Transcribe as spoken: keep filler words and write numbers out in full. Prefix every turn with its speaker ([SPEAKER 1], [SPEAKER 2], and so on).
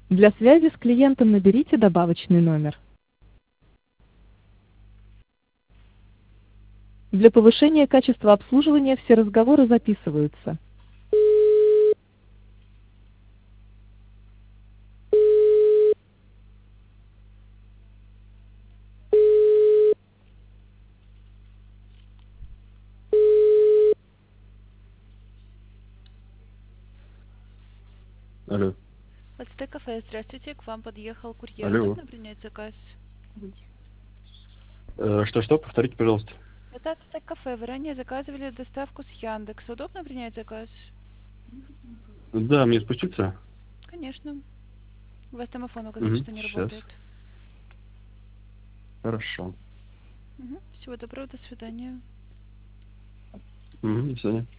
[SPEAKER 1] Для связи с клиентом наберите добавочный номер. Для повышения качества обслуживания все разговоры записываются.
[SPEAKER 2] Алло.
[SPEAKER 3] Подстай кафе, здравствуйте, к вам подъехал курьер.
[SPEAKER 2] Алло.
[SPEAKER 3] Удобно принять заказ?
[SPEAKER 2] Э, Что-что? Повторите, пожалуйста.
[SPEAKER 3] Это Подстай кафе, вы ранее заказывали доставку с Яндекса. Удобно принять заказ?
[SPEAKER 2] Да, мне спуститься?
[SPEAKER 3] Конечно. У вас домофон указан,
[SPEAKER 2] Угу,
[SPEAKER 3] что не
[SPEAKER 2] сейчас.
[SPEAKER 3] работает.
[SPEAKER 2] Хорошо.
[SPEAKER 3] Мгм. Всего доброго, до свидания.
[SPEAKER 2] Угу, до свидания.